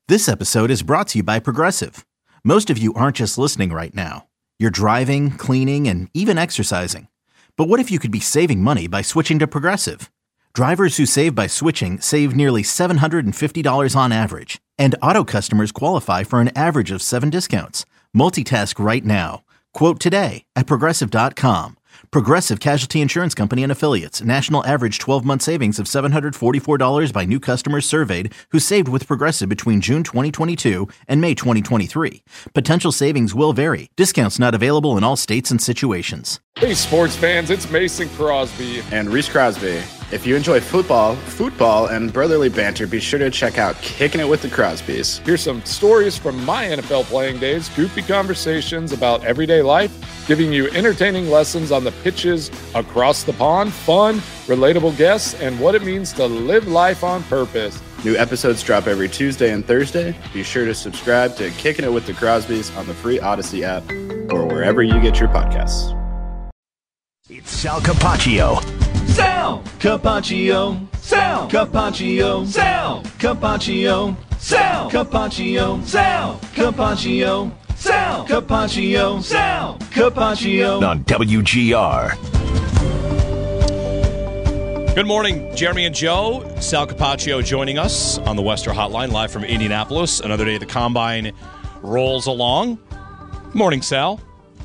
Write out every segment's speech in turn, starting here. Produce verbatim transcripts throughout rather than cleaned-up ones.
This episode is brought to you by Progressive. Most of you aren't just listening right now. You're driving, cleaning, and even exercising. But what if you could be saving money by switching to Progressive? Drivers who save by switching save nearly seven hundred fifty dollars on average. And auto customers qualify for an average of seven discounts. Multitask right now. Quote today at Progressive dot com. Progressive Casualty Insurance Company and Affiliates. National average twelve-month savings of seven hundred forty-four dollars by new customers surveyed who saved with Progressive between June twenty twenty-two and May twenty twenty-three. Potential savings will vary. Discounts not available in all states and situations. Hey, sports fans, it's Mason Crosby. And Reese Crosby. If you enjoy football, football, and brotherly banter, be sure to check out Kicking It with the Crosbys. Here's some stories from my N F L playing days, goofy conversations about everyday life, giving you entertaining lessons on the pitches across the pond, fun, relatable guests, and what it means to live life on purpose. New episodes drop every Tuesday and Thursday. Be sure to subscribe to Kicking It with the Crosbys on the free Odyssey app or wherever you get your podcasts. It's Sal Capaccio. Sal Capaccio. Sal Capaccio. Sal Capaccio. Sal Capaccio. Sal Capaccio. Sal Capaccio. Sal Capaccio. On W G R. Good morning, Jeremy and Joe. Sal Capaccio joining us on the Western Hotline, live from Indianapolis. Another day the Combine rolls along. Morning, Sal.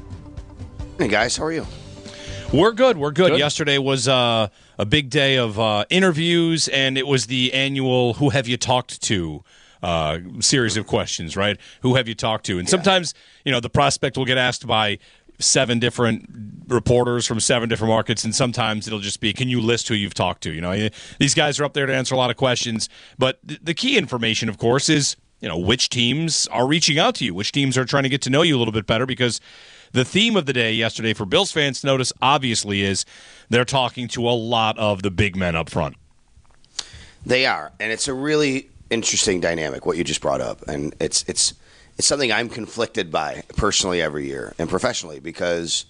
Hey, guys. How are you? We're good. We're good. Good. Yesterday was uh, a big day of uh, interviews, and it was the annual Who Have You Talked To uh, series of questions, right? Who have you talked to? And Yeah. sometimes, you know, the prospect will get asked by seven different reporters from seven different markets, and sometimes it'll just be, can you list who you've talked to? You know, these guys are up there to answer a lot of questions, but th- the key information, of course, is, you know, which teams are reaching out to you, which teams are trying to get to know you a little bit better, because the theme of the day yesterday for Bills fans to notice, obviously, is they're talking to a lot of the big men up front. They are, and it's a really interesting dynamic, what you just brought up, and it's it's it's something I'm conflicted by personally every year and professionally, because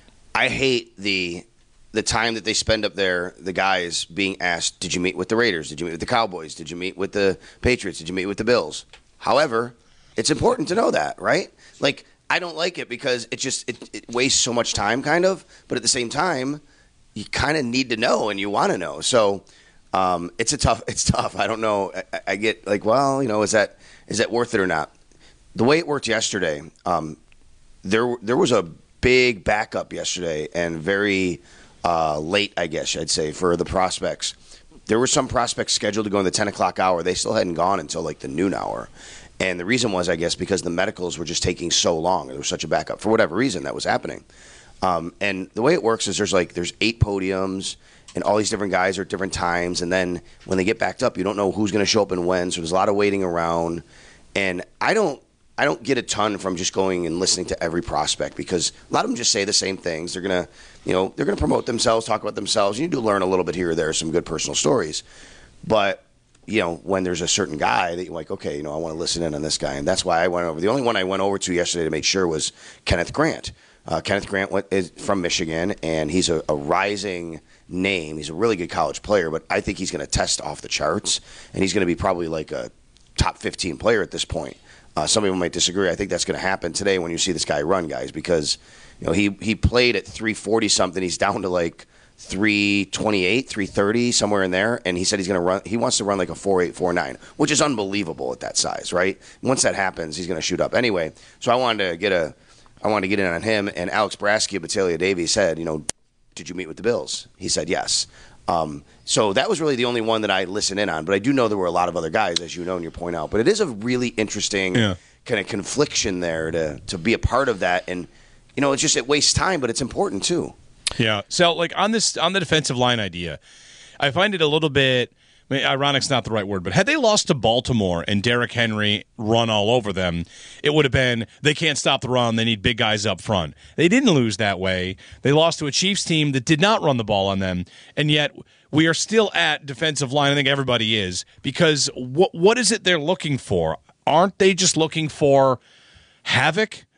I hate the the time that they spend up there, the guys being asked, did you meet with the Raiders? Did you meet with the Cowboys? Did you meet with the Patriots? Did you meet with the Bills? However, it's important to know that, right? Like, I don't like it because it just it, it wastes so much time, kind of. But at the same time, you kind of need to know and you want to know. So um, it's a tough. It's tough. I don't know. I, I get like, well, you know, is that is that worth it or not? The way it worked yesterday, um, there there was a big backup yesterday and very uh, late, I guess I'd say, for the prospects. There were some prospects scheduled to go in the ten o'clock hour. They still hadn't gone until like the noon hour. And the reason was, I guess, because the medicals were just taking so long. There was such a backup for whatever reason that was happening. Um, and the way it works is there's like there's eight podiums, and all these different guys are at different times. And then when they get backed up, you don't know who's going to show up and when. So there's a lot of waiting around. And I don't I don't get a ton from just going and listening to every prospect, because a lot of them just say the same things. They're gonna, you know, they're gonna promote themselves, talk about themselves. You need to learn a little bit here or there, some good personal stories, but. You know, when there's a certain guy that you're like, okay, you know, I want to listen in on this guy. And that's why I went over. The only one I went over to yesterday to make sure was Kenneth Grant. Uh, Kenneth Grant went, is from Michigan, and he's a, a rising name. He's a really good college player, but I think he's going to test off the charts, and he's going to be probably like a top fifteen player at this point. Uh, some people might disagree. I think that's going to happen today when you see this guy run, guys, because, you know, he, he played at three forty something. He's down to like three twenty-eight, three thirty, somewhere in there, and he said he's going to run. He wants to run like a four eight, four nine, which is unbelievable at that size, right? Once that happens, he's going to shoot up anyway. So I wanted to get a, I wanted to get in on him. And Alex Brasky of Battaglia Davies said, you know, did you meet with the Bills? He said yes. Um, so that was really the only one that I listened in on. But I do know there were a lot of other guys, as you know, and you point out. But it is a really interesting Yeah. kind of confliction there to to be a part of that, and you know, it's just it wastes time, but it's important too. Yeah. So, like, on this on the defensive line idea, I find it a little bit, I mean, ironic's not the right word, but had they lost to Baltimore and Derrick Henry run all over them, it would have been, they can't stop the run, they need big guys up front. They didn't lose that way. They lost to a Chiefs team that did not run the ball on them, and yet we are still at defensive line. I think everybody is, because what what is it they're looking for? Aren't they just looking for havoc?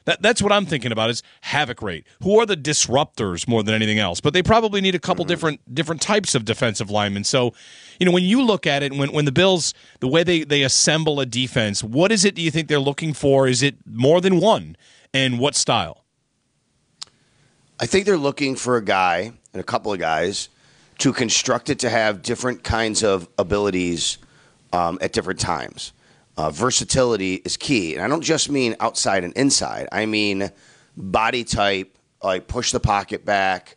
That, that's what I'm thinking about is havoc rate. Who are the disruptors more than anything else? But they probably need a couple mm-hmm. different different types of defensive linemen. So, you know, when you look at it, when when the Bills, the way they, they assemble a defense, what is it do you think they're looking for? Is it more than one? And what style? I think they're looking for a guy and a couple of guys to construct it to have different kinds of abilities um, at different times. Uh, versatility is key. And I don't just mean outside and inside. I mean body type, like push the pocket back,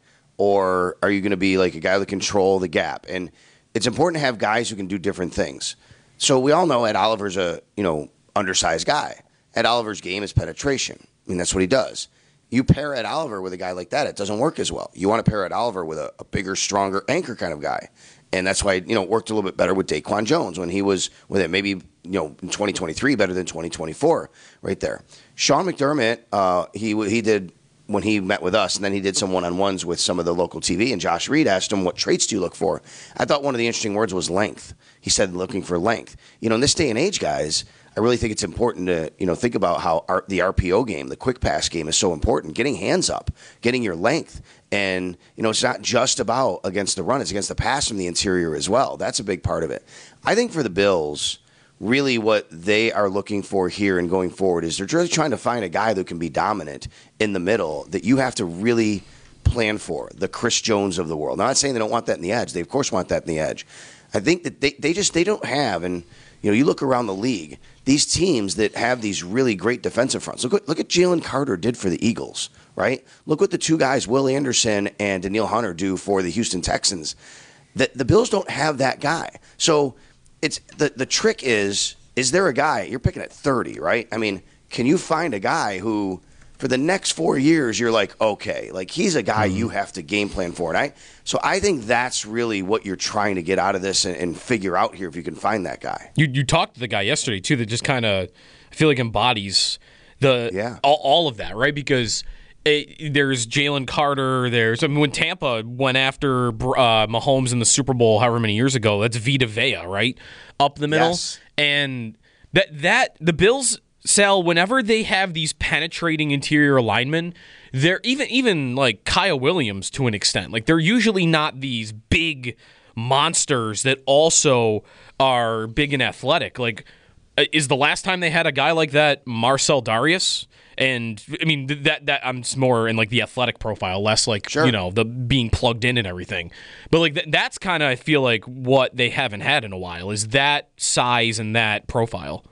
or are you going to be like a guy that control the gap? And it's important to have guys who can do different things. So we all know Ed Oliver's a, you know, undersized guy. Ed Oliver's game is penetration. I mean, that's what he does. You pair Ed Oliver with a guy like that, it doesn't work as well. You want to pair Ed Oliver with a, a bigger, stronger anchor kind of guy. And that's why, you know, it worked a little bit better with Daquan Jones when he was with it. Maybe, you know, in twenty twenty-three better than twenty twenty-four right there. Sean McDermott, uh, he he did when he met with us, and then he did some one-on-ones with some of the local T V, and Josh Reed asked him, what traits do you look for? I thought one of the interesting words was length. He said looking for length. You know, in this day and age, guys, I really think it's important to, you know, think about how our, the R P O game, the quick pass game is so important. Getting hands up, getting your length. And, you know, it's not just about against the run. It's against the pass from the interior as well. That's a big part of it. I think for the Bills, really what they are looking for here and going forward is they're really trying to find a guy that can be dominant in the middle that you have to really plan for, the Chris Jones of the world. Now, I'm not saying they don't want that in the edge. They, of course, want that in the edge. I think that they, they just they don't have, and, you know, you look around the league, these teams that have these really great defensive fronts. Look, look at Jalen Carter did for the Eagles, right? Look what the two guys, Will Anderson and Danielle Hunter, do for the Houston Texans. The, the Bills don't have that guy. So it's the, the trick is, is there a guy, you're picking at thirty, right? I mean, can you find a guy who, for the next four years, you're like, okay, like he's a guy mm-hmm. you have to game plan for. And I, so I think that's really what you're trying to get out of this and, and figure out here if you can find that guy. You you talked to the guy yesterday, too, that just kind of, I feel like embodies the yeah. all, all of that, right? Because it, there's Jalen Carter, there's, I mean, when Tampa went after uh, Mahomes in the Super Bowl however many years ago, that's Vita Vea, right? Up the middle. Yes. And that that the Bills, Sal, whenever they have these penetrating interior linemen, they're even even like Kyle Williams to an extent. Like they're usually not these big monsters that also are big and athletic. Like, is the last time they had a guy like that Marcel Darius? And I mean that that I'm more in like the athletic profile, less like sure. you know the being plugged in and everything. But like th- that's kind of I feel like what they haven't had in a while is that size and that profile.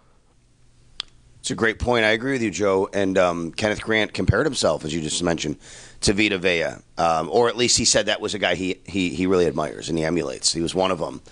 It's a great point. I agree with you, Joe. And um, Kenneth Grant compared himself, as you just mentioned, to Vita Vea, um, or at least he said that was a guy he he he really admires and he emulates. He was one of them.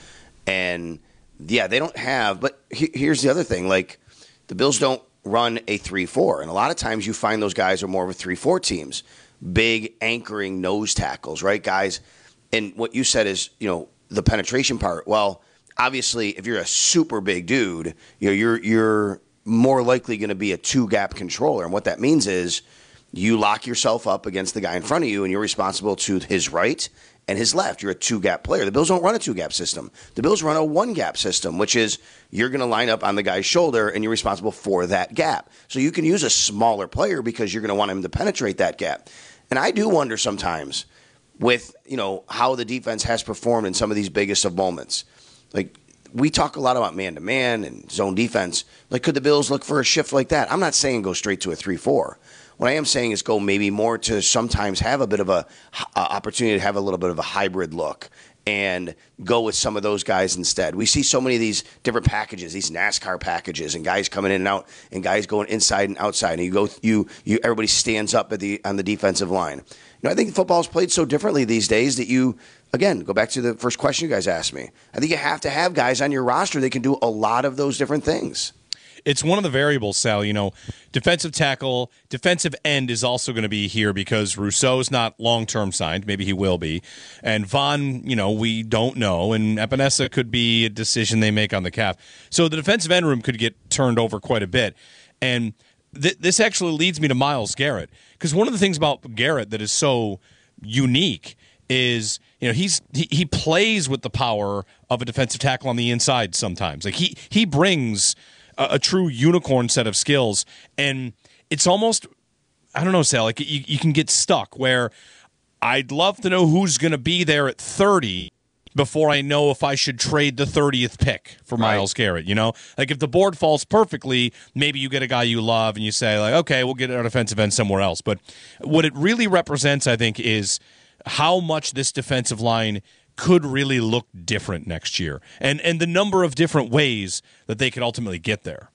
And yeah, they don't have. But he, here's the other thing: like the Bills don't run a three four, and a lot of times you find those guys are more of a three four teams, big anchoring nose tackles, right, guys? And what you said is, you know, the penetration part. Well, obviously, if you're a super big dude, you know, you're you're more likely going to be a two gap controller, and what that means is you lock yourself up against the guy in front of you, and you're responsible to his right and his left. You're a two-gap player. The Bills don't run a two-gap system. The Bills run a one-gap system, which is you're going to line up on the guy's shoulder, and you're responsible for that gap. So you can use a smaller player because you're going to want him to penetrate that gap. And I do wonder sometimes with, you know, how the defense has performed in some of these biggest of moments. Like, we talk a lot about man-to-man and zone defense. Like, could the Bills look for a shift like that? I'm not saying go straight to a three four. What I am saying is go maybe more to sometimes have a bit of a uh, opportunity to have a little bit of a hybrid look and go with some of those guys instead. We see so many of these different packages, these NASCAR packages, and guys coming in and out, and guys going inside and outside. And you go, you, you, everybody stands up at the on the defensive line. You know, I think football is played so differently these days that you, again, go back to the first question you guys asked me. I think you have to have guys on your roster that can do a lot of those different things. It's one of the variables, Sal. You know, defensive tackle, defensive end is also going to be here because Rousseau's not long-term signed. Maybe he will be. And Vaughn, you know, we don't know. And Epinesa could be a decision they make on the calf. So the defensive end room could get turned over quite a bit. And th- this actually leads me to Myles Garrett. Because one of the things about Garrett that is so unique is, you know, he's he, he plays with the power of a defensive tackle on the inside sometimes. Like he he brings a, a true unicorn set of skills, and it's almost I don't know, Sal, like you, you can get stuck where I'd love to know who's going to be there at thirty before I know if I should trade the thirtieth pick for Myles right. Garrett, you know? Like, if the board falls perfectly, maybe you get a guy you love and you say, like, okay, we'll get our defensive end somewhere else. But what it really represents, I think, is how much this defensive line could really look different next year and, and the number of different ways that they could ultimately get there.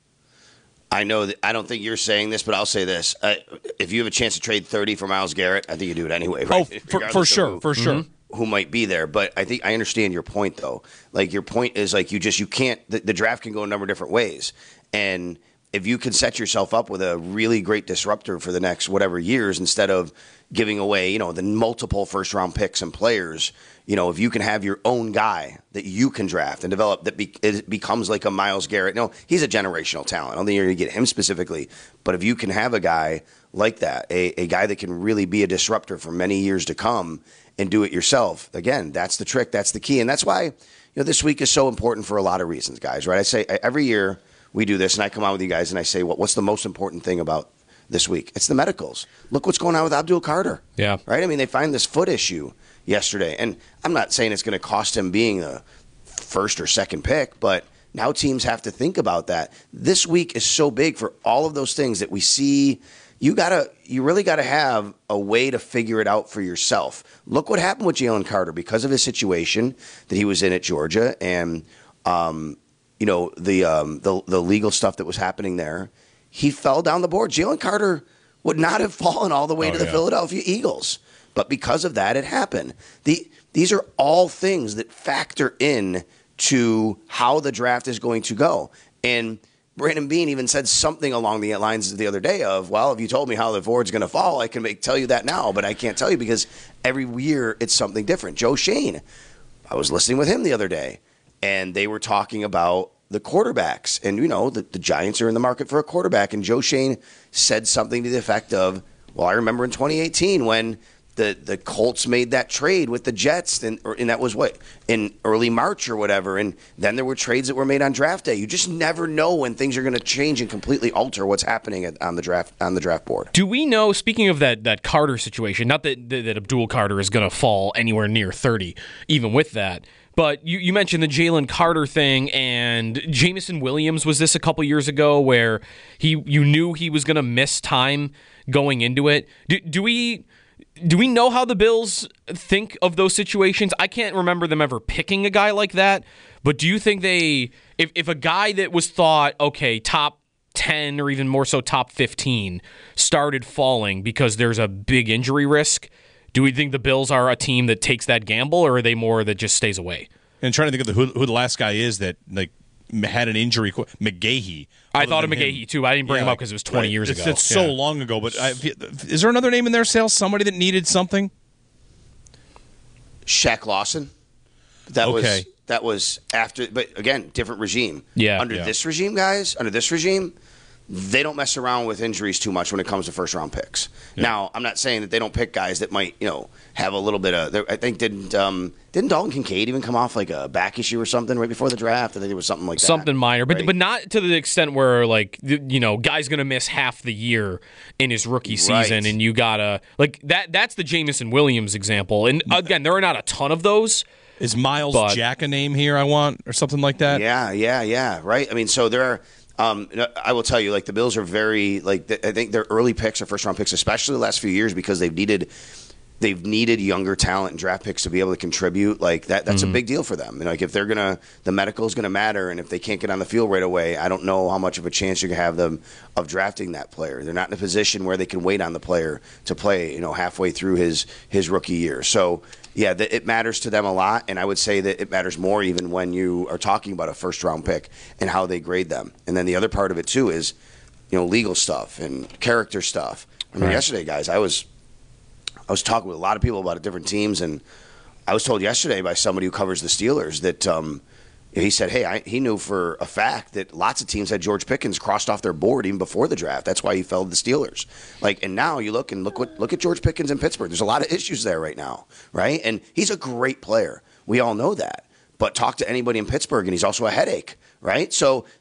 I know that I don't think you're saying this, but I'll say this. Uh, if you have a chance to trade thirty for Myles Garrett, I think you do it anyway, right? Oh, for, for sure, who, for sure. Who might be there. But I think I understand your point, though. Like, your point is, like, you just, you can't, the, the draft can go a number of different ways. And if you can set yourself up with a really great disruptor for the next whatever years, instead of giving away, you know, the multiple first round picks and players, you know, if you can have your own guy that you can draft and develop that be, it becomes like a Myles Garrett. No, he's a generational talent. I don't think you're going to get him specifically. But if you can have a guy like that, a, a guy that can really be a disruptor for many years to come and do it yourself, again, that's the trick. That's the key. And that's why, you know, this week is so important for a lot of reasons, guys, right? I say every year we do this, and I come out with you guys and I say, what, what's the most important thing about this week? It's the medicals. Look what's going on with Abdul Carter. Yeah. Right? I mean, they find this foot issue yesterday. And I'm not saying it's going to cost him being a first or second pick, but now teams have to think about that. This week is so big for all of those things that we see. You gotta, you really got to have a way to figure it out for yourself. Look what happened with Jalen Carter because of his situation that he was in at Georgia and, um, you know, the, um, the the legal stuff that was happening there. He fell down the board. Jalen Carter would not have fallen all the way oh, to the yeah. Philadelphia Eagles. But because of that, it happened. The, these are all things that factor in to how the draft is going to go. And Brandon Beane even said something along the lines the other day of, well, if you told me how the board's going to fall, I can make, tell you that now, but I can't tell you because every year it's something different. Joe Shane, I was listening with him the other day, and they were talking about the quarterbacks. And, you know, the, the Giants are in the market for a quarterback. And Joe Shane said something to the effect of, well, I remember in twenty eighteen when the, the Colts made that trade with the Jets, and, or, and that was what, in early March or whatever. And then there were trades that were made on draft day. You just never know when things are going to change and completely alter what's happening at, on the draft on the draft board. Do we know, speaking of that that Carter situation, not that, that, that Abdul Carter is going to fall anywhere near thirty, even with that, but you, you mentioned the Jalen Carter thing, and Jameson Williams was this a couple years ago where he you knew he was going to miss time going into it. Do, do we do we know how the Bills think of those situations? I can't remember them ever picking a guy like that, but do you think they, if, if a guy that was thought, okay, top ten or even more so top fifteen started falling because there's a big injury risk, do we think the Bills are a team that takes that gamble, or are they more that just stays away? And trying to think of the, who, who the last guy is that like had an injury, McGahee. I thought of McGahee him. too. I didn't bring yeah, him up because it was twenty right. years it's, ago. It's so yeah. long ago. But I, is there another name in there, Sales? Somebody that needed something? Shaq Lawson. That okay. was that was after, but again, different regime. Yeah. Under yeah. this regime, guys, under this regime, they don't mess around with injuries too much when it comes to first round picks. Yeah. Now, I'm not saying that they don't pick guys that might, you know, have a little bit of. I think didn't um, didn't Dalton Kincaid even come off like a back issue or something right before the draft? I think it was something like that. Something minor, but right? but not to the extent where like you know, guy's gonna miss half the year in his rookie season, right. and you gotta like that. That's the Jameson Williams example, and again, there are not a ton of those. Is Miles but, Jack a name here? I want or something like that. Yeah, yeah, yeah. Right. I mean, so there are. Um, I will tell you, like the Bills are very like I think their early picks or first round picks, especially the last few years, because they've needed they've needed younger talent and draft picks to be able to contribute. Like that, that's mm-hmm. a big deal for them. And like if they're gonna, the medical is gonna matter, and if they can't get on the field right away, I don't know how much of a chance you can have them of drafting that player. They're not in a position where they can wait on the player to play, you know, halfway through his his rookie year. So. Yeah, it matters to them a lot, and I would say that it matters more even when you are talking about a first-round pick and how they grade them. And then the other part of it, too, is, you know, legal stuff and character stuff. I mean, right. yesterday, guys, I was I was talking with a lot of people about different teams, and I was told yesterday by somebody who covers the Steelers that um, he said, hey, I, he knew for a fact that lots of teams had George Pickens crossed off their board even before the draft. That's why he fell to the Steelers. Like, and now you look and look what look at George Pickens in Pittsburgh. There's a lot of issues there right now, right? And he's a great player. We all know that. But talk to anybody in Pittsburgh, and he's also a headache, right? So there,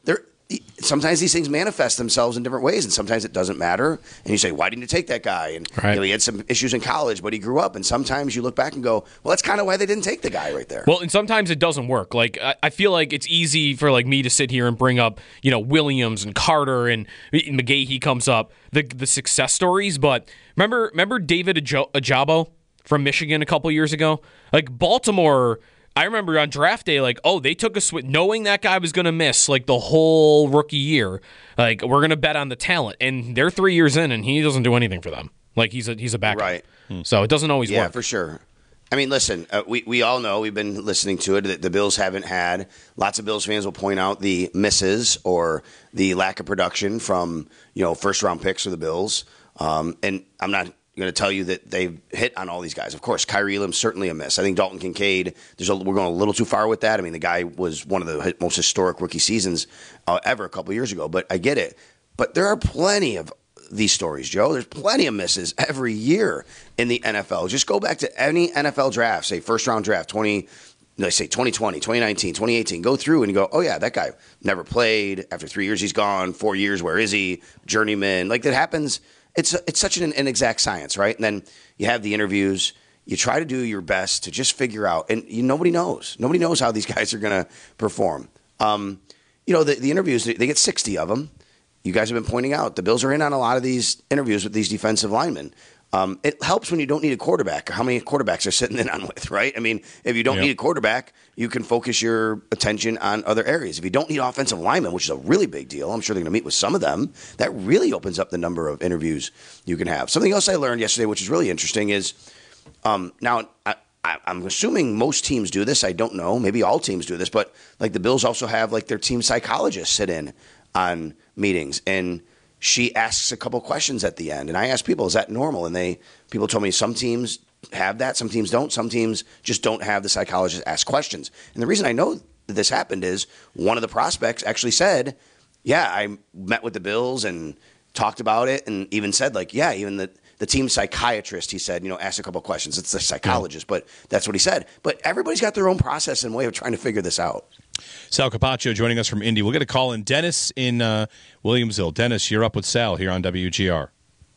sometimes these things manifest themselves in different ways, and sometimes it doesn't matter. And you say, why didn't you take that guy? And right. you know, he had some issues in college, but he grew up. And sometimes you look back and go, well, that's kind of why they didn't take the guy right there. Well, and sometimes it doesn't work. Like I, I feel like it's easy for like me to sit here and bring up, you know, Williams and Carter and McGahee comes up, the the success stories. But remember, remember David Ajo- Ajabo from Michigan a couple years ago? Like Baltimore. I remember on draft day, like, oh, they took a switch, knowing that guy was going to miss, like, the whole rookie year. Like, we're going to bet on the talent. And they're three years in, and he doesn't do anything for them. Like, he's a he's a backup. Right. So it doesn't always yeah, work. Yeah, for sure. I mean, listen, uh, we, we all know, we've been listening to it, that the Bills haven't had, lots of Bills fans will point out the misses or the lack of production from, you know, first-round picks for the Bills. Um, and I'm not going to tell you that they've hit on all these guys. Of course, Kyrie Elam's certainly a miss. I think Dalton Kincaid, there's a, we're going a little too far with that. I mean, the guy was one of the most historic rookie seasons uh, ever a couple years ago, but I get it. But there are plenty of these stories, Joe. There's plenty of misses every year in the N F L. Just go back to any N F L draft, say first-round draft, twenty, let's say twenty twenty, twenty nineteen, twenty eighteen. Go through and you go, oh, yeah, that guy never played. After three years, he's gone. Four years, where is he? Journeyman. Like, that happens. It's it's such an inexact science, right? And then you have the interviews. You try to do your best to just figure out, and you, nobody knows. Nobody knows how these guys are going to perform. Um, you know, the, the interviews, they get sixty of them. You guys have been pointing out the Bills are in on a lot of these interviews with these defensive linemen. Um, it helps when you don't need a quarterback. How many quarterbacks are sitting in on with, right? I mean, if you don't yep. need a quarterback, you can focus your attention on other areas. If you don't need offensive linemen, which is a really big deal, I'm sure they're going to meet with some of them, that really opens up the number of interviews you can have. Something else I learned yesterday, which is really interesting, is um, now I, I, I'm assuming most teams do this. I don't know. Maybe all teams do this. But like the Bills also have like their team psychologists sit in on meetings, and she asks a couple questions at the end. And I asked people, is that normal? And they people told me some teams have that, some teams don't. Some teams just don't have the psychologist ask questions. And the reason I know that this happened is one of the prospects actually said, yeah, I met with the Bills and talked about it, and even said, like, yeah, even the, the team psychiatrist, he said, you know, asked a couple questions. It's the psychologist, yeah. but that's what he said. But everybody's got their own process and way of trying to figure this out. Sal Capaccio joining us from Indy. We'll get a call in. Dennis in uh, Williamsville. Dennis, you're up with Sal here on W G R.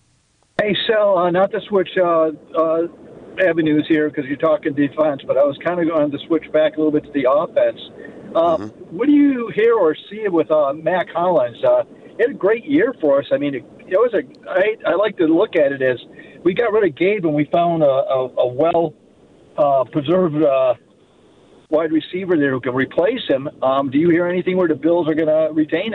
Hey, Sal, uh, not to switch uh, uh, avenues here because you're talking defense, but I was kind of going to switch back a little bit to the offense. Uh, mm-hmm. What do you hear or see with uh, Mack Hollins? Uh, he had a great year for us. I mean, it, it was a. I, I like to look at it as we got rid of Gabe and we found a, a, a well uh, preserved uh, wide receiver there who can replace him. Um, do you hear anything where the Bills are going to retain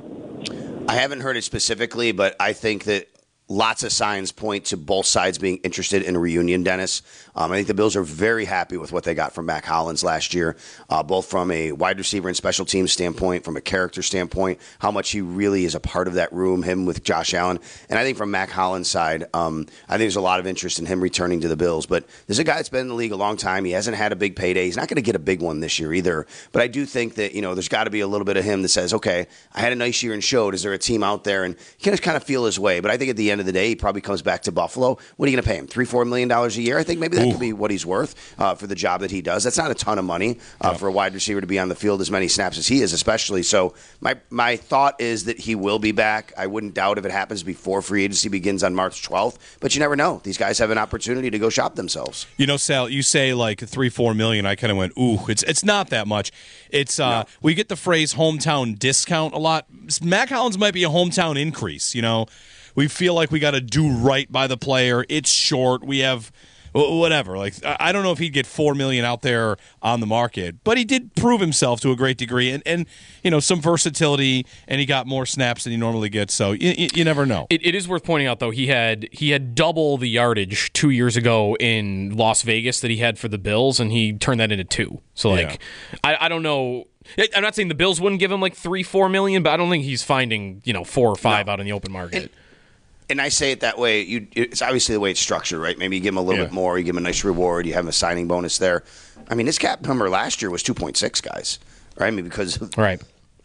him? I haven't heard it specifically, but I think that lots of signs point to both sides being interested in a reunion, Dennis. Um, I think the Bills are very happy with what they got from Mack Hollins last year, uh, both from a wide receiver and special teams standpoint, from a character standpoint, how much he really is a part of that room, him with Josh Allen. And I think from Mack Hollins' side, um, I think there's a lot of interest in him returning to the Bills. But there's a guy that's been in the league a long time. He hasn't had a big payday. He's not going to get a big one this year either. But I do think that, you know, there's got to be a little bit of him that says, okay, I had a nice year and showed. Is there a team out there? And he can just kind of feel his way. But I think at the end of the day, he probably comes back to Buffalo. What are you going to pay him? Three, four million dollars a year? I think maybe that Ooh. could be what he's worth uh, for the job that he does. That's not a ton of money uh, no. for a wide receiver to be on the field as many snaps as he is, especially. So my my thought is that he will be back. I wouldn't doubt if it happens before free agency begins on March twelfth. But you never know. These guys have an opportunity to go shop themselves. You know, Sal, you say like three, four million. I kind of went, ooh, it's it's not that much. It's uh, no. we get the phrase hometown discount a lot. Mack Hollins might be a hometown increase. You know. We feel like we got to do right by the player. It's short. We have whatever. Like I don't know if he'd get four million out there on the market, but he did prove himself to a great degree, and, and you know some versatility, and he got more snaps than he normally gets. So you, you, you never know. It, it is worth pointing out though he had he had double the yardage two years ago in Las Vegas that he had for the Bills, and he turned that into two. So like yeah. I, I don't know. I'm not saying the Bills wouldn't give him like three, four million, but I don't think he's finding you know four or five no. out in the open market. And, And I say it that way. You, it's obviously the way it's structured, right? Maybe you give him a little yeah. bit more. You give him a nice reward. You have him a signing bonus there. I mean, his cap number last year was two point six, guys. Right? I mean, because right.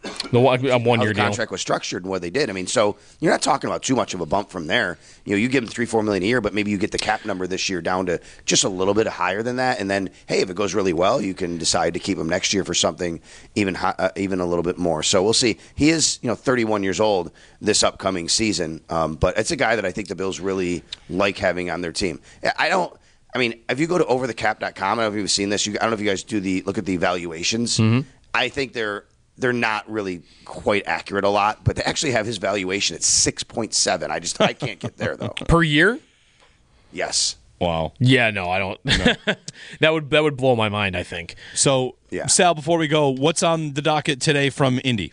The one, a one how year the deal. contract was structured and what they did. I mean, so you're not talking about too much of a bump from there. You know, you give them three, four million a year, but maybe you get the cap number this year down to just a little bit higher than that. And then, hey, if it goes really well, you can decide to keep him next year for something even hi- uh, even a little bit more. So we'll see. He is, you know, thirty-one years old this upcoming season, um, but it's a guy that I think the Bills really like having on their team. I don't. I mean, if you go to over the cap dot com, I don't know if you've seen this. You, I don't know if you guys do the look at the evaluations. Mm-hmm. I think they're they're not really quite accurate a lot, but they actually have his valuation at six point seven. I just I can't get there though. Per year? Yes. Wow. Yeah, no, I don't. No. that would that would blow my mind, I think. So, yeah. Sal, before we go, what's on the docket today from Indy?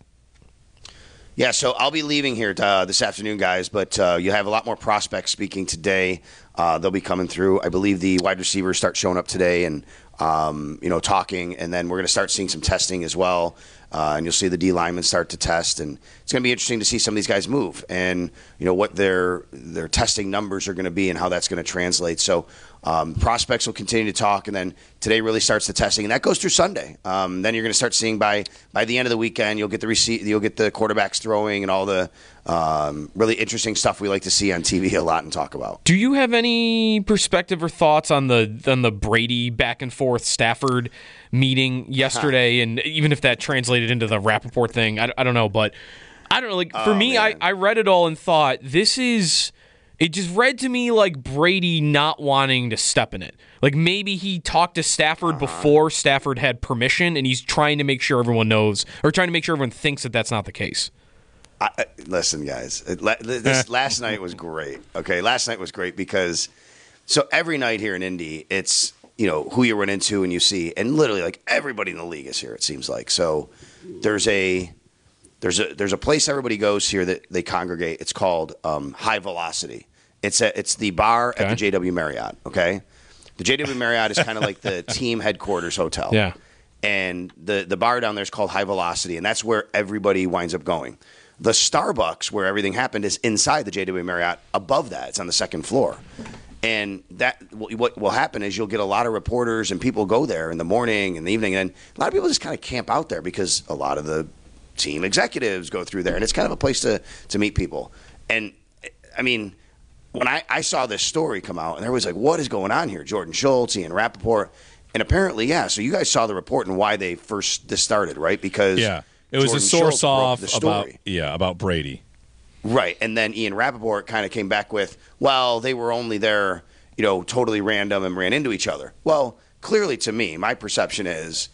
Yeah, so I'll be leaving here uh, this afternoon, guys, but uh, you have a lot more prospects speaking today. Uh, they'll be coming through. I believe the wide receivers start showing up today and, um, you know, talking, and then we're going to start seeing some testing as well. Uh, and you'll see the D linemen start to test, and it's going to be interesting to see some of these guys move, and you know what their their testing numbers are going to be, and how that's going to translate. So um, prospects will continue to talk, and then today really starts the testing, and that goes through Sunday. Um, then you're going to start seeing by by the end of the weekend, you'll get the receipt, you'll get the quarterbacks throwing, and all the um, really interesting stuff we like to see on T V a lot and talk about. Do you have any perspective or thoughts on the on the Brady back and forth Stafford meeting yesterday, and even if that translated into the Rappaport thing, I, I don't know, but I don't know. Like for oh, me, I, man. I read it all and thought this is. It just read to me like Brady not wanting to step in it. Like maybe he talked to Stafford uh-huh. before Stafford had permission, and he's trying to make sure everyone knows, or trying to make sure everyone thinks that that's not the case. I, I- listen, guys. It, la- this last night was great. Okay, last night was great because so every night here in Indy, it's you know who you run into and you see, and literally like everybody in the league is here. It seems like so. There's a there's a there's a place everybody goes here that they congregate. It's called um, High Velocity. It's a, it's the bar Okay. at the J W Marriott. Okay, the J W Marriott is kind of like the team headquarters hotel. Yeah. And the, the bar down there is called High Velocity, and that's where everybody winds up going. The Starbucks, where everything happened, is inside the J W Marriott above that. It's on the second floor. And that what will happen is you'll get a lot of reporters and people go there in the morning and the evening, and a lot of people just kind of camp out there because a lot of the team executives go through there, and it's kind of a place to, to meet people. And, I mean, when I, I saw this story come out, and everybody's like, what is going on here? Jordan Schultz, Ian Rappaport. And apparently, yeah, so you guys saw the report and why they first this started, right? Because Yeah. It was Jordan a source Schultz broke off the story. about yeah, about Brady. Right, and then Ian Rappaport kind of came back with, well, they were only there, you know, totally random and ran into each other. Well, clearly to me, my perception is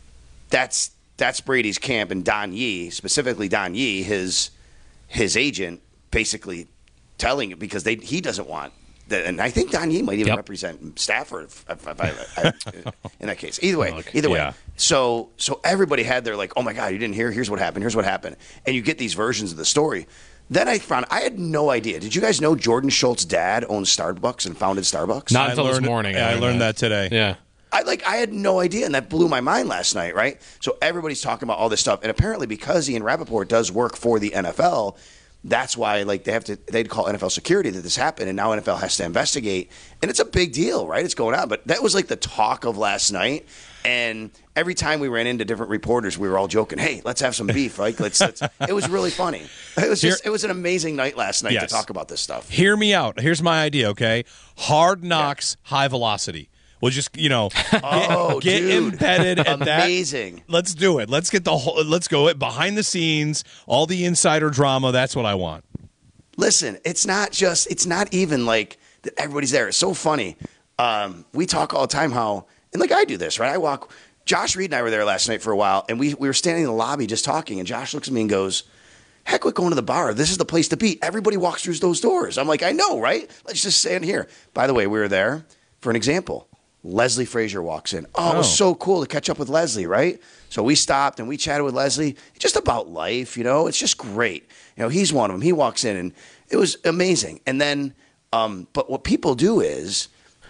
that's that's Brady's camp, and Don Yee, specifically Don Yee, his his agent, basically telling it because they he doesn't want that, and I think Don Yee might even Yep. represent Stafford if, if, if I, I, in that case. Either way, either way. Yeah. So so everybody had their like, oh my God, you didn't hear? Here's what happened. Here's what happened, and you get these versions of the story. Then I found I had no idea. Did you guys know Jordan Schultz's dad owned Starbucks and founded Starbucks? Not I until learned, this morning. Yeah, I learned that today. Yeah. I like I had no idea, and that blew my mind last night, right? So everybody's talking about all this stuff, and apparently because Ian Rappaport does work for the N F L, that's why like they have to they'd call N F L security that this happened, and now N F L has to investigate, and it's a big deal, right? It's going on, but that was like the talk of last night, and every time we ran into different reporters, we were all joking, "Hey, let's have some beef!" Like let's. let's it was really funny. It was just Here- it was an amazing night last night Yes. to talk about this stuff. Hear me out. Here's my idea, okay? Hard Knocks, High Velocity. We'll just, you know, get, Oh, get dude. embedded at that. Amazing. Let's do it. Let's get the whole, let's go it behind the scenes, all the insider drama. That's what I want. Listen, it's not just, it's not even like that everybody's there. It's so funny. Um, we talk all the time how, and like I do this, right? I walk, Josh Reed and I were there last night for a while, and we, we were standing in the lobby just talking, and Josh looks at me and goes, heck with going to the bar. This is the place to be. Everybody walks through those doors. I'm like, I know, right? Let's just stand here. By the way, we were there for an example. Leslie Frazier walks in. Oh, it was Oh. so cool to catch up with Leslie, right? So we stopped and we chatted with Leslie just about life, you know. It's just great. You know, he's one of them. He walks in and it was amazing. And then, um, but what people do is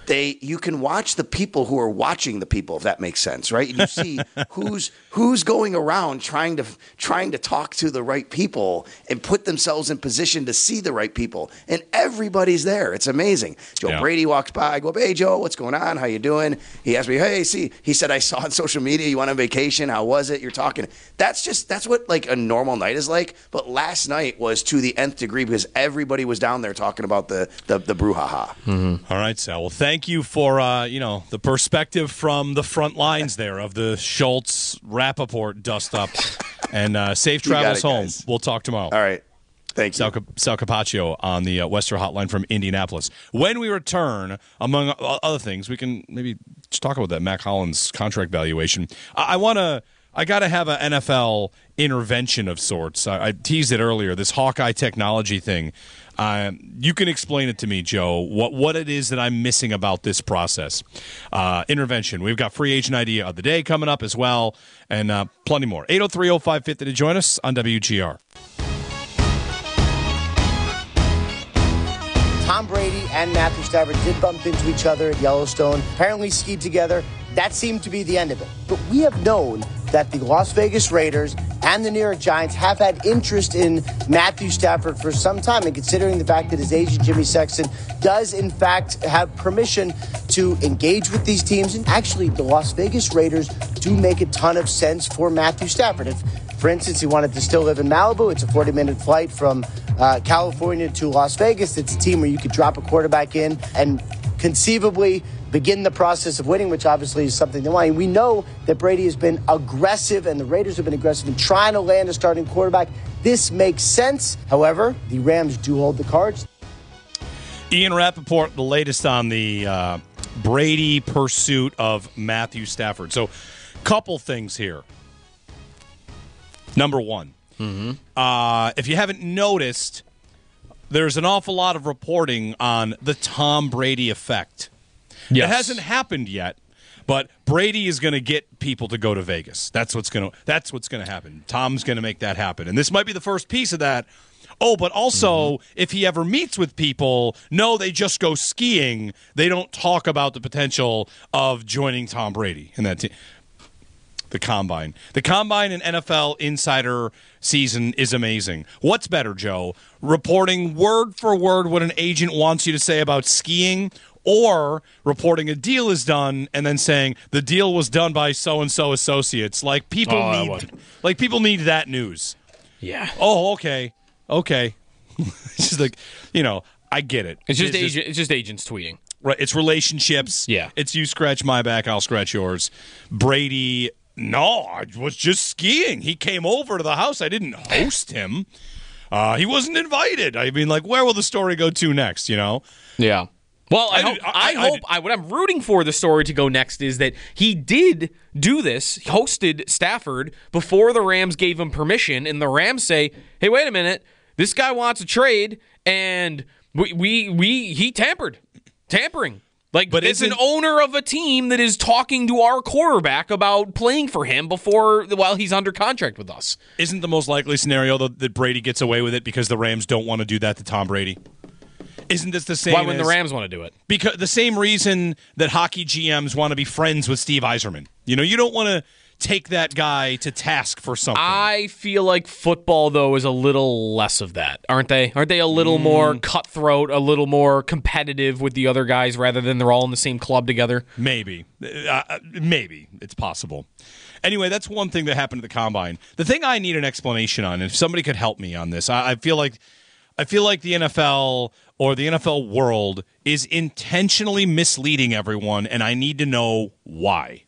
they you can watch the people who are watching the people, if that makes sense, right? And you see who's who's going around trying to trying to talk to the right people and put themselves in position to see the right people, and everybody's there. It's amazing. Joe Yeah. Brady walks by. I go, "Hey, Joe, what's going on? How you doing?" He asked me, "Hey, see," he said, "I saw on social media you went on vacation. How was it? You're talking." That's just that's what like a normal night is like. But last night was to the nth degree because everybody was down there talking about the the, the brouhaha. All right, Sal. Well, thank you for uh, you know the perspective from the front lines there of the Schultz Rappaport dust up, and uh, safe You got travels it, home. guys. We'll talk tomorrow. All right. Thank you. Sal, Cap- Sal Capaccio on the uh, Western Hotline from Indianapolis. When we return, among o- other things, we can maybe just talk about that Mac Hollins contract valuation. I, I want to. I got to have an N F L intervention of sorts. I, I teased it earlier. This Hawkeye technology thing. Uh, you can explain it to me, Joe. What what it is that I'm missing about this process? Uh, intervention. We've got free agent idea of the day coming up as well, and uh, plenty more. eight oh three oh five fifty to join us on W G R. Tom Brady and Matthew Stafford did bump into each other at Yellowstone, apparently skied together. That seemed to be the end of it. But we have known that the Las Vegas Raiders and the New York Giants have had interest in Matthew Stafford for some time. And considering the fact that his agent, Jimmy Sexton, does in fact have permission to engage with these teams, and actually the Las Vegas Raiders do make a ton of sense for Matthew Stafford. If, for instance, he wanted to still live in Malibu, it's a forty-minute flight from uh, California to Las Vegas. It's a team where you could drop a quarterback in and conceivably begin the process of winning, which obviously is something they want. We know that Brady has been aggressive and the Raiders have been aggressive in trying to land a starting quarterback. This makes sense. However, the Rams do hold the cards. Ian Rappaport, the latest on the uh, Brady pursuit of Matthew Stafford. So, couple things here. Number one, mm-hmm. uh, if you haven't noticed, there's an awful lot of reporting on the Tom Brady effect. Yes. It hasn't happened yet, but Brady is going to get people to go to Vegas. That's what's going to that's what's going to happen. Tom's going to make that happen, and this might be the first piece of that. Oh, but also, mm-hmm. if he ever meets with people, no, they just go skiing. They don't talk about the potential of joining Tom Brady in that team. The Combine. The Combine and N F L Insider season is amazing. What's better, Joe? Reporting word for word what an agent wants you to say about skiing, or reporting a deal is done and then saying the deal was done by so-and-so associates. Like people Oh, need like people need that news. Yeah. Oh, okay. Okay. It's just like, you know, I get it. It's just It's agent. It's just agents tweeting. Right. It's relationships. Yeah. It's you scratch my back, I'll scratch yours. Brady, no, I was just skiing. He came over to the house. I didn't host him. Uh, he wasn't invited. I mean, like, where will the story go to next, you know? Yeah. Well, I, I hope, did- I, I- I hope did- I, what I'm rooting for the story to go next is that he did do this, hosted Stafford before the Rams gave him permission, and the Rams say, "Hey, wait a minute, this guy wants a trade, and we we, we he tampered, tampering." Like, But but it's an isn't- owner of a team that is talking to our quarterback about playing for him before while he's under contract with us. Isn't the most likely scenario that, that Brady gets away with it because the Rams don't want to do that to Tom Brady? Isn't this the same? Why wouldn't as- the Rams want to do it? Because the same reason that hockey G Ms want to be friends with Steve Yzerman. You know, you don't want to take that guy to task for something. I feel like football, though, is a little less of that, aren't they? Aren't they a little more cutthroat, a little more competitive with the other guys rather than they're all in the same club together? Maybe. Uh, maybe. It's possible. Anyway, that's one thing that happened at the Combine. The thing I need an explanation on, if somebody could help me on this, I, I feel like I feel like the N F L or the N F L world is intentionally misleading everyone, and I need to know why.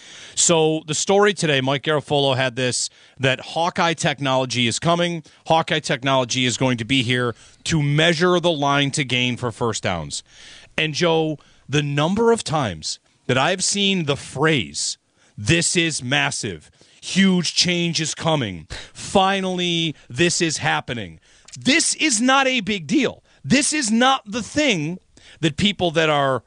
So the story today, Mike Garafolo had this, that Hawkeye technology is coming. Hawkeye technology is going to be here to measure the line to gain for first downs. And, Joe, the number of times that I've seen the phrase, "This is massive, huge change is coming, finally this is happening," this is not a big deal. This is not the thing that people that are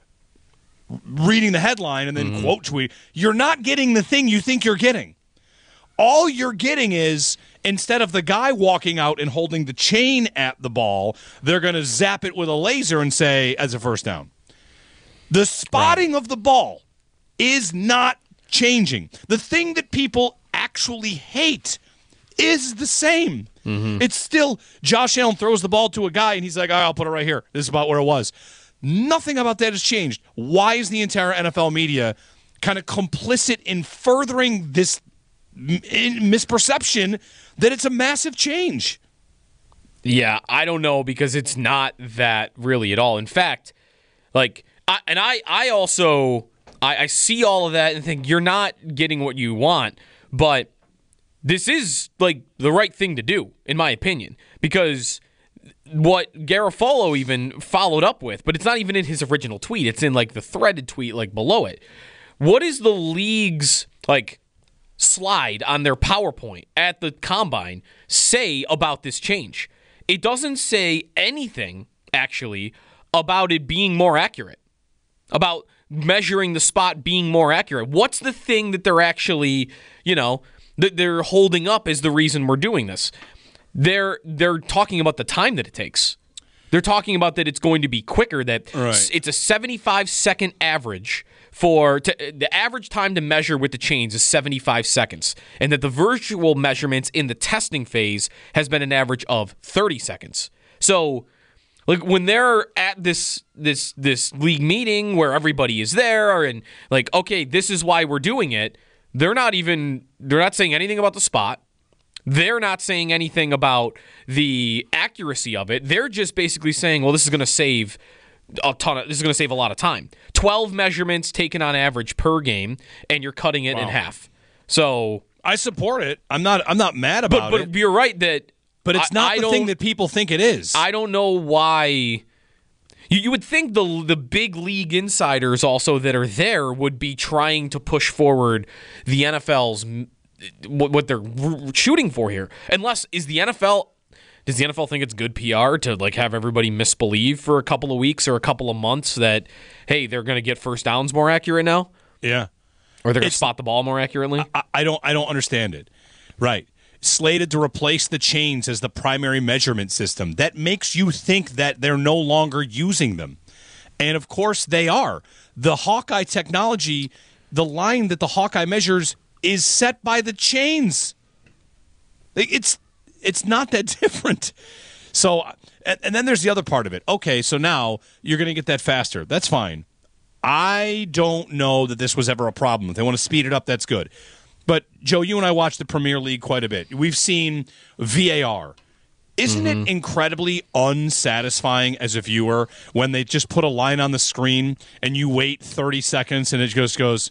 reading the headline and then mm-hmm. quote tweet, you're not getting the thing you think you're getting. All you're getting is, instead of the guy walking out and holding the chain at the ball, they're going to zap it with a laser and say, as a first down. The spotting right. of the ball is not changing. The thing that people actually hate is the same. Mm-hmm. It's still Josh Allen throws the ball to a guy, and he's like, all right, I'll put it right here. This is about where it was. Nothing about that has changed. Why is the entire N F L media kind of complicit in furthering this misperception that it's a massive change? Yeah, I don't know, because it's not that really at all. In fact, like, I, and I, I also, I, I see all of that and think you're not getting what you want, but this is, like, the right thing to do, in my opinion, because what Garofalo even followed up with, but it's not even in his original tweet, it's in, like, the threaded tweet, like, below it. What is the league's, like, slide on their PowerPoint at the Combine say about this change? It doesn't say anything, actually, about it being more accurate, about measuring the spot being more accurate. What's the thing that they're actually, you know, that they're holding up as the reason we're doing this? They're they're talking about the time that it takes. They're talking about that it's going to be quicker, that right. it's a seventy-five second average for to, the average time to measure with the chains is seventy-five seconds, and that the virtual measurements in the testing phase has been an average of thirty seconds. So, like, when they're at this this this league meeting where everybody is there and like, okay, this is why we're doing it, they're not even they're not saying anything about the spot. They're not saying anything about the accuracy of it. They're just basically saying, well, this is going to save a ton of, this is going to save a lot of time. twelve measurements taken on average per game, and you're cutting it wow. in half. So I support it. I'm not I'm not mad about but, it. But you're right that But it's not I, the I thing that people think it is. I don't know why. You, you would think the the big league insiders also that are there would be trying to push forward the N F L's what, what they're shooting for here. Unless is the N F L does the N F L think it's good P R to like have everybody misbelieve for a couple of weeks or a couple of months that hey, they're going to get first downs more accurate now? Yeah. Or they're going to spot the ball more accurately? I, I don't I don't understand it. Right. Slated to replace the chains as the primary measurement system. That makes you think that they're no longer using them. And, of course, they are. The Hawkeye technology, the line that the Hawkeye measures is set by the chains. It's it's not that different. So, and, and then there's the other part of it. Okay, so now you're going to get that faster. That's fine. I don't know that this was ever a problem. If they want to speed it up, that's good. But, Joe, you and I watch the Premier League quite a bit. We've seen V A R. Isn't mm-hmm. it incredibly unsatisfying as a viewer when they just put a line on the screen and you wait thirty seconds and it just goes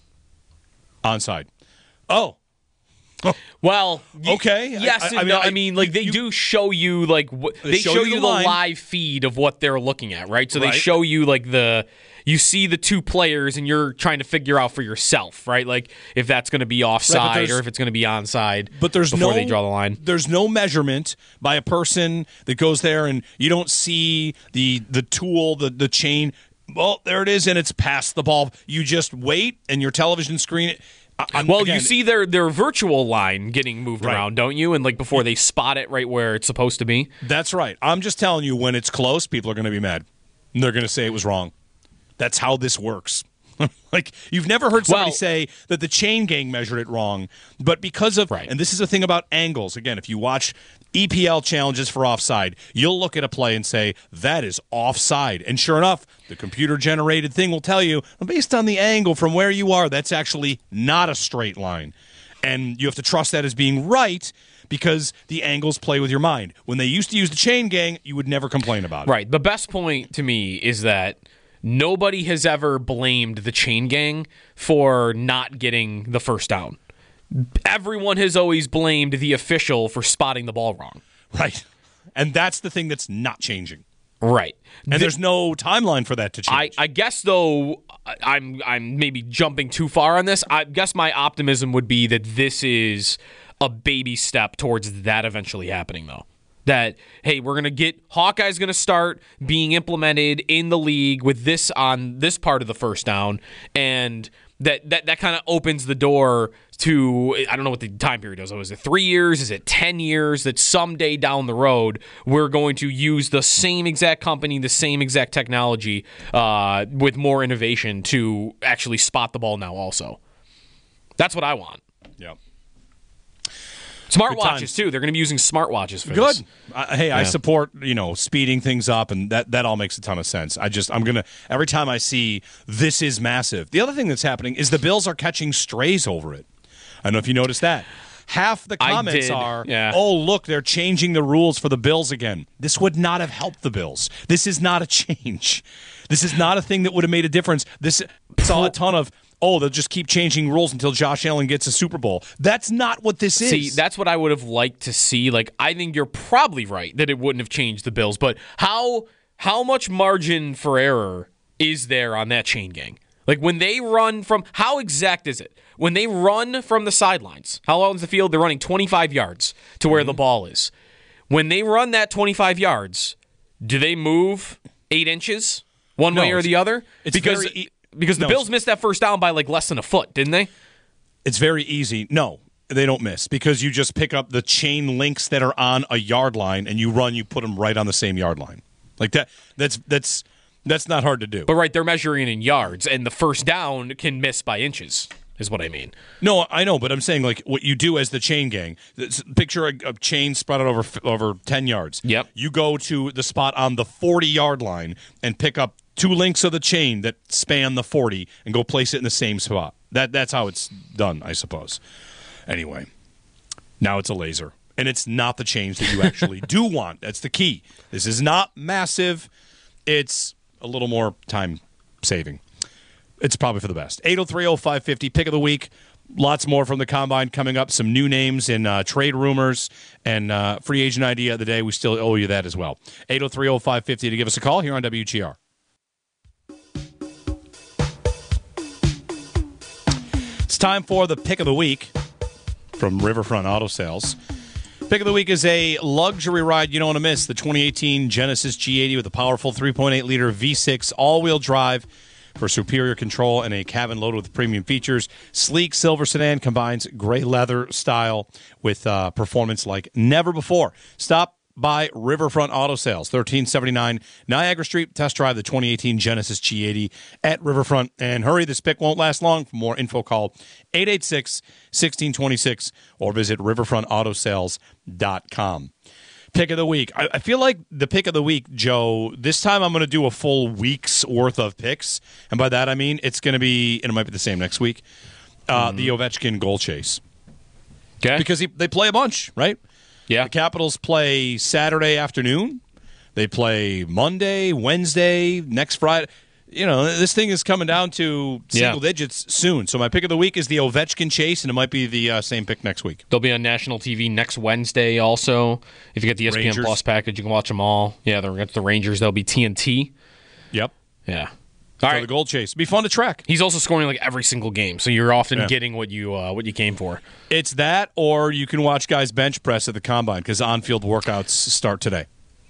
onside? Oh. oh. Well, okay. Yes I, I, and I mean, no. I, I mean, like, they you, do show you, like, wh- they, they show, show you the, the live feed of what they're looking at, right? So right. they show you, like, the... You see the two players, and you're trying to figure out for yourself, right? Like if that's going to be offside right, or if it's going to be onside. But there's before no, they draw the line. There's no measurement by a person that goes there, and you don't see the the tool, the the chain. Well, there it is, and it's past the ball. You just wait, and your television screen. I'm, well, again, you see their their virtual line getting moved right. around, don't you? And like before they spot it right where it's supposed to be. That's right. I'm just telling you, when it's close, people are going to be mad. And they're going to say it was wrong. That's how this works. Like, you've never heard somebody well, say that the chain gang measured it wrong, but because of, right. and this is the thing about angles, again, if you watch E P L challenges for offside, you'll look at a play and say, that is offside. And sure enough, the computer-generated thing will tell you, based on the angle from where you are, that's actually not a straight line. And you have to trust that as being right, because the angles play with your mind. When they used to use the chain gang, you would never complain about it. Right. The best point to me is that nobody has ever blamed the chain gang for not getting the first down. Everyone has always blamed the official for spotting the ball wrong. Right. And that's the thing that's not changing. Right. And the, there's no timeline for that to change. I, I guess, though, I'm I'm maybe jumping too far on this. I guess my optimism would be that this is a baby step towards that eventually happening, though. That, hey, we're going to get Hawkeye's going to start being implemented in the league with this on this part of the first down, and that that, that kind of opens the door to, I don't know what the time period is. Is it three years? Is it ten years? That someday down the road, we're going to use the same exact company, the same exact technology uh, with more innovation to actually spot the ball now also. That's what I want. Yeah. Smartwatches, too. They're going to be using smartwatches for Good. this. Uh, hey, yeah. I support, you know, speeding things up, and that, that all makes a ton of sense. I just, I'm going to, every time I see this is massive. The other thing that's happening is the Bills are catching strays over it. I don't know if you noticed that. Half the comments are, yeah. oh, look, they're changing the rules for the Bills again. This would not have helped the Bills. This is not a change. This is not a thing that would have made a difference. This saw a ton of, oh, they'll just keep changing rules until Josh Allen gets a Super Bowl. That's not what this is. See, that's what I would have liked to see. Like, I think you're probably right that it wouldn't have changed the Bills, but how how much margin for error is there on that chain gang? Like, when they run from, how exact is it? When they run from the sidelines, how long is the field? They're running twenty-five yards to where mm-hmm. the ball is. When they run that twenty-five yards, do they move eight inches one no, way or the other? It's because very e- because the no, Bills missed that first down by like less than a foot, didn't they? It's very easy. No, they don't miss because you just pick up the chain links that are on a yard line and you run, you put them right on the same yard line. Like that. That's that's that's not hard to do. But right, they're measuring in yards, and the first down can miss by inches. Is what I mean. No, I know, but I'm saying like what you do as the chain gang. Picture a, a chain spread out over over ten yards. Yep. You go to the spot on the forty-yard line and pick up two links of the chain that span the forty and go place it in the same spot. That that's how it's done, I suppose. Anyway, now it's a laser, and it's not the change that you actually do want. That's the key. This is not massive. It's a little more time saving. It's probably for the best. eight oh three oh five fifty, pick of the week. Lots more from the Combine coming up. Some new names in uh, trade rumors and uh, free agent idea of the day. We still owe you that as well. eight oh three oh five fifty to give us a call here on W G R. It's time for the pick of the week from Riverfront Auto Sales. Pick of the week is a luxury ride you don't want to miss. The twenty eighteen Genesis G eighty with a powerful three point eight liter V six all-wheel drive for superior control and a cabin loaded with premium features. Sleek silver sedan combines gray leather style with uh, performance like never before. Stop by Riverfront Auto Sales, thirteen seventy-nine Niagara Street. Test drive the twenty eighteen Genesis G eighty at Riverfront. And hurry, this pick won't last long. For more info, call eight eight six, one six two six or visit riverfront auto sales dot com. Pick of the week. I, I feel like the pick of the week, Joe, this time I'm going to do a full week's worth of picks. And by that I mean it's going to be, and it might be the same next week, uh, mm-hmm. the Ovechkin goal chase. Okay. Because he, they play a bunch, right? Yeah. The Capitals play Saturday afternoon. They play Monday, Wednesday, next Friday. You know, this thing is coming down to single yeah. digits soon. So my pick of the week is the Ovechkin chase, and it might be the uh, same pick next week. They'll be on national T V next Wednesday also. If you get the E S P N Rangers. Plus package, you can watch them all. Yeah, they're against the Rangers. They'll be T N T. Yep. Yeah. All so right. The goal chase. It'll be fun to track. He's also scoring like every single game, so you're often yeah. getting what you uh, what you came for. It's that, or you can watch guys bench press at the Combine because on-field workouts start today.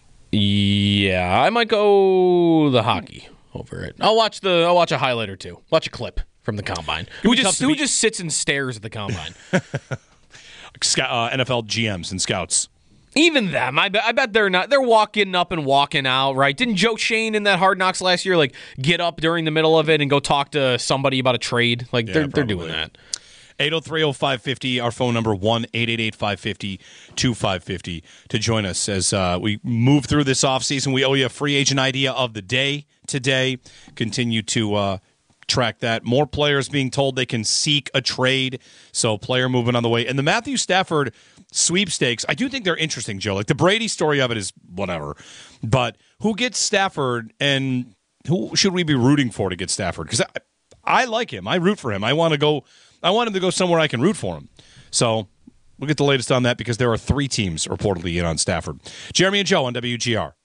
Yeah, I might go the hockey over it. I'll watch the. I'll watch a highlight or two. Watch a clip from the Combine. Who just who just sits and stares at the Combine? uh, N F L G Ms and scouts. Even them, I bet. I bet they're not. They're walking up and walking out, right? Didn't Joe Shane in that Hard Knocks last year, like get up during the middle of it and go talk to somebody about a trade? Like yeah, they're probably. they're doing that. eight oh three oh five fifty, our phone number, one eight eight eight five five zero two five five zero to join us as uh, we move through this offseason. We owe you a free agent idea of the day today. Continue to uh, track that. More players being told they can seek a trade, so player movement on the way. And the Matthew Stafford sweepstakes, I do think they're interesting, Joe. Like the Brady story of it is whatever, but who gets Stafford and who should we be rooting for to get Stafford? Because I, I like him. I root for him. I want to go... I want him to go somewhere I can root for him. So we'll get the latest on that because there are three teams reportedly in on Stafford. Jeremy and Joe on W G R.